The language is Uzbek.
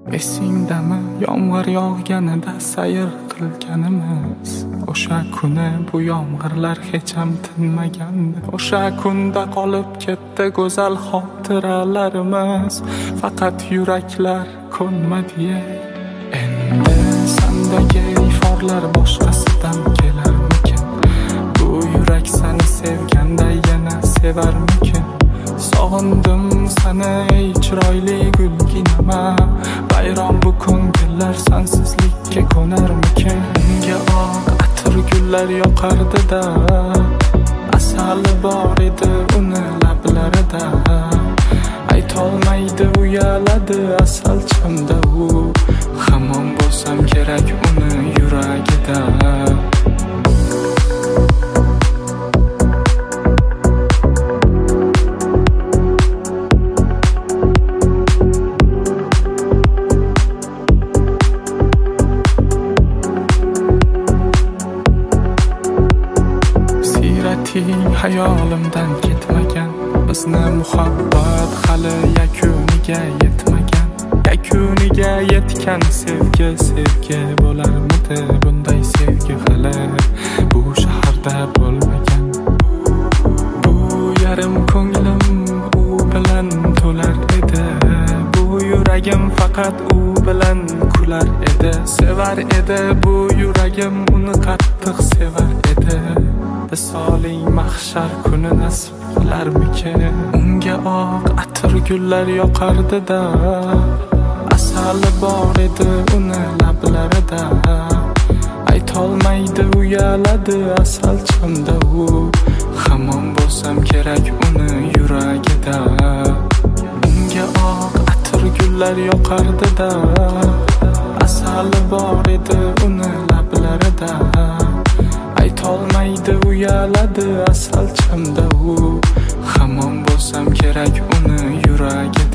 Esingdami yomg'ir yog'ganida sayr qilganimiz? O'sha kuni bu yomg'irlar hech ham tinmagandi. O'sha kunda qolib ketdi go'zal xotiralarimiz. Faqat yuraklar ko'nmadi. Endi sendagi iforlar boshqasidan kelarmikin? Bu yurak seni sevganda yana sevarmikin? Sog'indim seni ey chiroyli gulginama. Bayram bu ko'ngillar sensizlikka ko'narmikin? Unga oq atir gullar yoqardi-da, asali bor edi uni lablarida. Aytolmaydi uyaladi asal chamda u. Hamon bo'lsam kerak uni yuragida. Hayolimdan ketmagan bizni muhabbat hali yakuniga yetmagan. Yakuniga yetgan sevgi bo'larmidi? Bunday sevgi hali bu shaharda bo'lmagan. Bu yarim ko'nglim u bilan to'lar edi. Bu yuragim faqat u bilan kular edi. Sevar edi bu yuragim uni qattiq sevar edi. Visoling mahshar kuni nasib qilarmikin? Unga oq atir gullar yoqardi-da, asali bor edi uni lablarida. Aytolmaydi uyaladi asal chamda u. Hamon bo'lsam kerak uni yuragida. Unga oq atir gullar yoqardi-da, asali bor edi uni lablarida. Aytolmaydi uyaladi asal chamda u. Hamon bo'lsam kerak uni yuragida.